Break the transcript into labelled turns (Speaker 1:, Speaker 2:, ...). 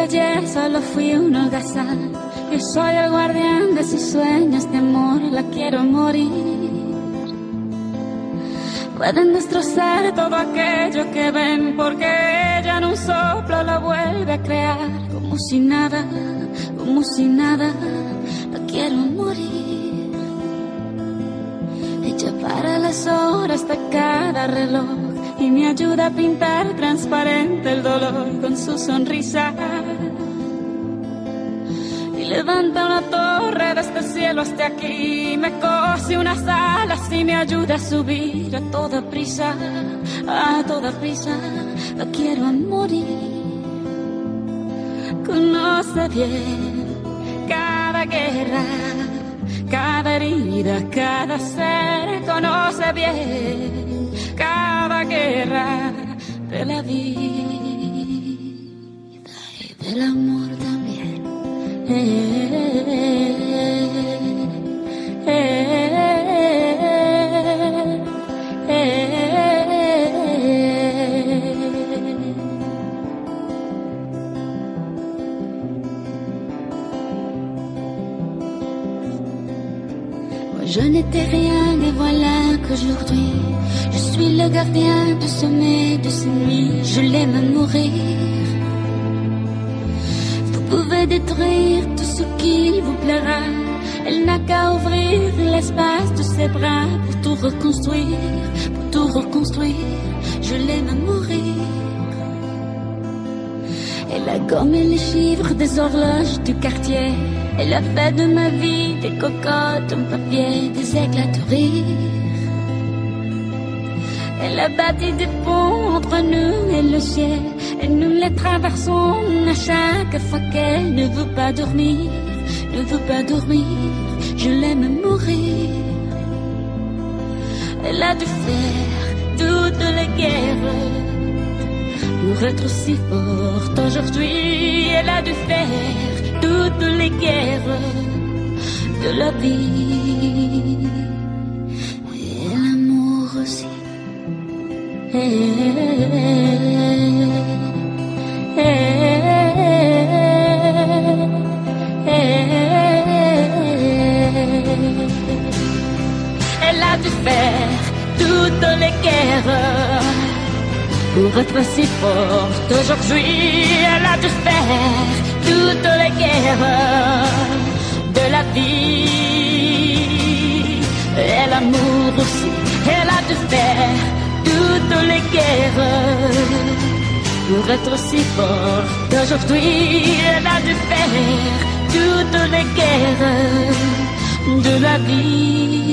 Speaker 1: ayer solo fui un holgazán. Yo soy el guardián de sus sueños de amor, la quiero morir. Pueden destrozar todo aquello que ven, porque ella en un soplo la vuelve a crear. Como si nada, la quiero morir. Ella para las horas de cada reloj y me ayuda a pintar transparente el dolor con su sonrisa. Y levanta una torre desde el cielo hasta aquí, me cose unas alas y me ayuda a subir a toda prisa, la quiero morir. Conoce bien cada guerra, cada herida, cada ser. Conoce bien cada guerra de la vida y del amor también. Je n'étais rien et voilà qu'aujourd'hui je suis le gardien du sommet de ces nuits. Je l'aime à mourir. Vous pouvez détruire tout ce qu'il vous plaira. Elle n'a qu'à ouvrir l'espace de ses bras pour tout reconstruire. Je l'aime à mourir. Elle a gommé les chiffres des horloges du quartier. Elle a fait de ma vie des cocottes en papier, des éclats de rire. Elle a bâti des ponts entre nous et le ciel, et nous les traversons à chaque fois qu'elle ne veut pas dormir, je l'aime mourir. Elle a dû faire toutes les guerres pour être aussi forte aujourd'hui. Elle a dû faire toutes les guerres de la vie et l'amour aussi. Elle a dû faire toutes les guerres pour être si forte aujourd'hui. Elle a dû faire toutes les guerres de la vie et l'amour aussi. Elle a dû faire toutes les guerres pour être si forte aujourd'hui. Elle a dû faire toutes les guerres de la vie.